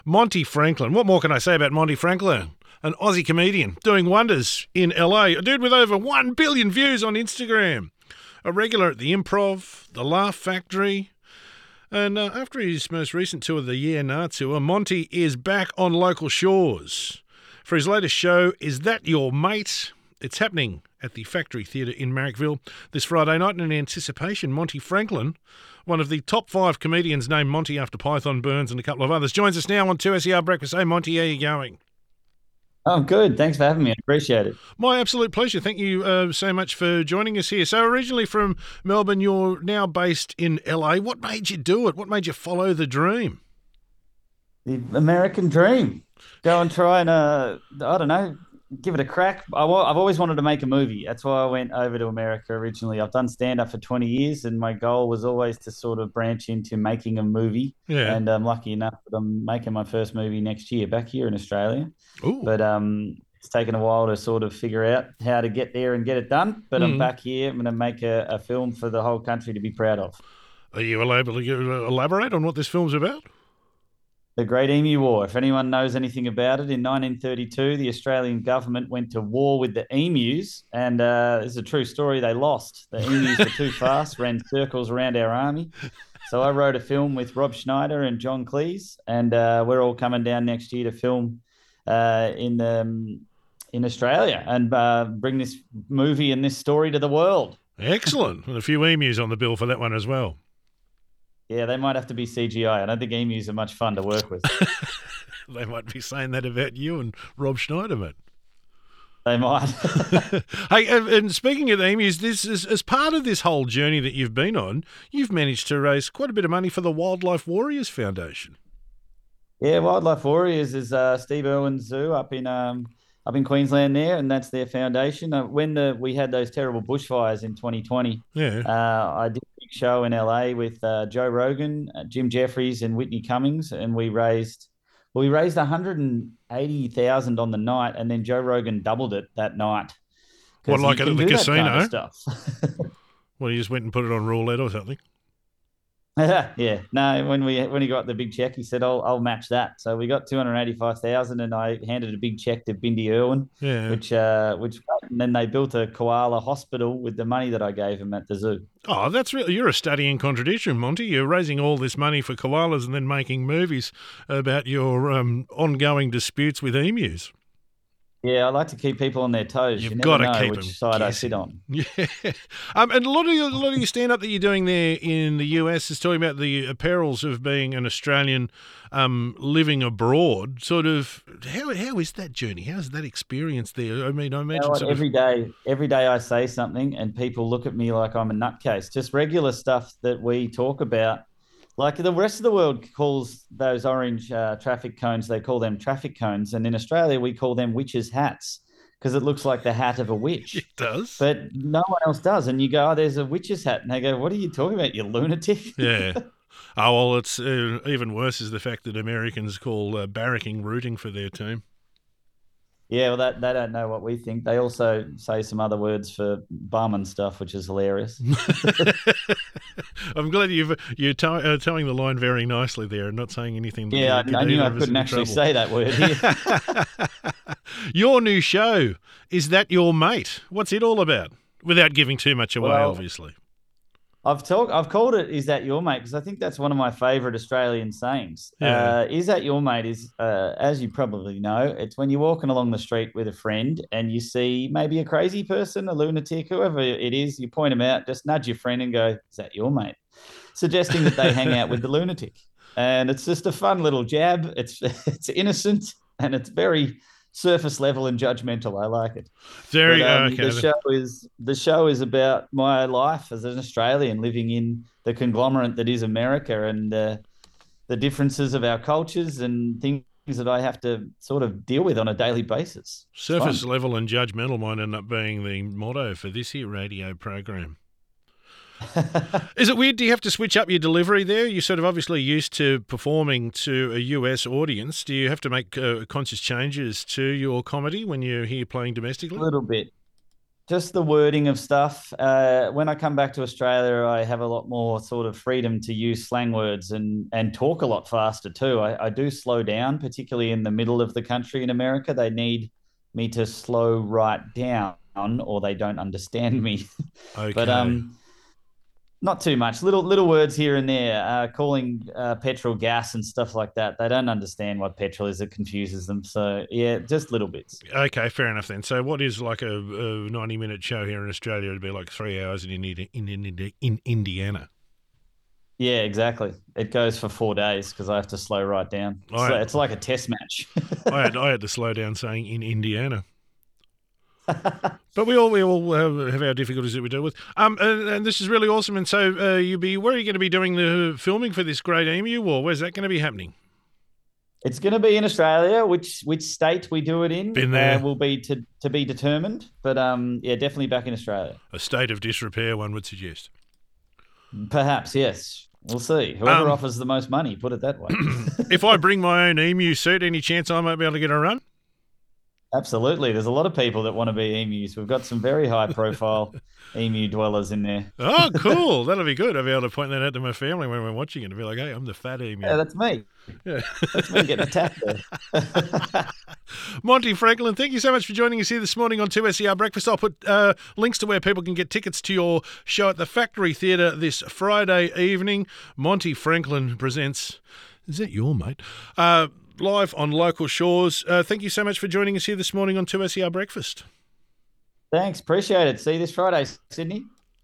Monty Franklin. What more can I say about Monty Franklin? An Aussie comedian doing wonders in LA. A dude with over 1 billion views on Instagram. A regular at the Improv, the Laugh Factory. And after his most recent tour, the Yeah Nah tour, Monty is back on local shores. For his latest show, Is That Your Mate? It's happening at the Factory Theatre in Marrickville this Friday night. And in anticipation, Monty Franklin, one of the top 5 comedians named Monty after Python Burns and a couple of others, joins us now on 2SER Breakfast. Hey, Monty, how you going? Oh, good. Thanks for having me. I appreciate it. My absolute pleasure. Thank you so much for joining us here. So originally from Melbourne, you're now based in LA. What made you do it? What made you follow the dream? The American dream. Go and try and, I don't know, give it a crack. I've always wanted to make a movie. That's why I went over to America originally. I've done stand-up for 20 years, and my goal was always to sort of branch into making a movie. Yeah. And I'm lucky enough that I'm making my first movie next year back here in Australia. Ooh. But it's taken a while to sort of figure out how to get there and get it done. But I'm back here. I'm going to make a film for the whole country to be proud of. Are you able to elaborate on what this film's about? The Great Emu War. If anyone knows anything about it, in 1932, the Australian government went to war with the emus, and it's a true story. They lost. The emus were too fast, ran circles around our army. So I wrote a film with Rob Schneider and John Cleese, and we're all coming down next year to film in Australia and bring this movie and this story to the world. Excellent. And a few emus on the bill for that one as well. Yeah, they might have to be CGI. I don't think emus are much fun to work with. They might be saying that about you and Rob Schneider, mate. They might. Hey, and speaking of emus, this is as part of this whole journey that you've been on, you've managed to raise quite a bit of money for the Wildlife Warriors Foundation. Yeah, Wildlife Warriors is Steve Irwin Zoo up in Queensland there, and that's their foundation. When we had those terrible bushfires in 2020, Yeah. I did a big show in LA with Joe Rogan, Jim Jeffries, and Whitney Cummings, and we raised 180,000 on the night, and then Joe Rogan doubled it that night. What, 'Cause like he at can the do that kind of casino? stuff. Well, you just went and put it on roulette or something? Yeah, no. When he got the big check, he said, "I'll match that." So we got 285,000, and I handed a big check to Bindi Irwin, Yeah. which, and then they built a koala hospital with the money that I gave him at the zoo. Oh, that's really, you're a study in contradiction, Monty. You're raising all this money for koalas and then making movies about your ongoing disputes with emus. Yeah, I like to keep people on their toes. You've You got never to know keep them which side I sit guessing. on. Yeah. And a lot of your stand-up that you're doing there in the US is talking about the perils of being an Australian living abroad. Sort of, how is that journey? How's that experience there? I mean, I You know imagine what? sort of, Every day I say something, and people look at me like I'm a nutcase. Just regular stuff that we talk about. Like the rest of the world calls those orange traffic cones, they call them traffic cones. And in Australia, we call them witches' hats because it looks like the hat of a it witch. does. But no one else does. And you go, oh, there's a witch's hat. And they go, what are you talking about, you lunatic? Yeah. Oh, well, it's even worse is the fact that Americans call barracking rooting for their team. Yeah, well, they don't know what we think. They also say some other words for bum and stuff, which is hilarious. I'm glad you're towing the line very nicely there and not saying anything that Yeah, could I knew either I of us couldn't into actually trouble. say that word here. Your new show, Is That Your Mate? What's it all about? Without giving too much away, Well, obviously. I've called it "Is that your mate?" because I think that's one of my favorite Australian sayings. Yeah. "Is that your mate?" is, as you probably know, it's when you're walking along the street with a friend and you see maybe a crazy person, a lunatic, whoever it is. You point them out, just nudge your friend and go, "Is that your mate?" Suggesting that they hang out with the lunatic, and it's just a fun little jab. It's innocent and it's very surface level and judgmental. I like it. But Very okay. the show is about my life as an Australian living in the conglomerate that is America, and the differences of our cultures and things that I have to sort of deal with on a daily basis. It's Surface fun. level and judgmental might end up being the motto for this here radio program. Is it weird? Do you have to switch up your delivery there? You're sort of obviously used to performing to a US audience. Do you have to make conscious changes to your comedy when you're here playing A domestically? little bit. just the wording of stuff. When I come back to Australia, I have a lot more sort of freedom to use slang words and talk a lot faster too. I do slow down, particularly in the middle of the country in America. They need me to slow right down, or they don't understand me. Okay. But not too much. Little words here and there. Calling petrol gas and stuff like that. They don't understand what petrol is. It confuses them. So yeah, just little bits. Okay, fair enough then. So what is like a 90-minute show here in Australia? It'd be like 3 hours in Indiana. Yeah, exactly. It goes for 4 days because I have to slow right down. It's like a test match. I had to slow down saying in Indiana. But we all have our difficulties that we deal with. And this is really awesome. And so where are you going to be doing the filming for this Great Emu War? Where's that going to be happening? It's going to be in Australia. Which state we do it in Been there. Will be to be determined. But yeah, definitely back in Australia. A state of disrepair, one would suggest. Perhaps, yes. We'll see. Whoever offers the most money, put it that way. If I bring my own emu suit, any chance I might be able to get a run? Absolutely. There's a lot of people that want to be emus. We've got some very high-profile emu dwellers in there. Oh, cool. That'll be good. I'll be able to point that out to my family when we're watching it and be like, hey, I'm the fat emu. Yeah, that's me. Yeah. That's me getting attacked there. Monty Franklin, thank you so much for joining us here this morning on 2SER Breakfast. I'll put links to where people can get tickets to your show at the Factory Theatre this Friday evening. Monty Franklin presents... Is that your mate? Live on local shores. Thank you so much for joining us here this morning on 2SER Breakfast. Thanks. Appreciate it. See you this Friday, Sydney.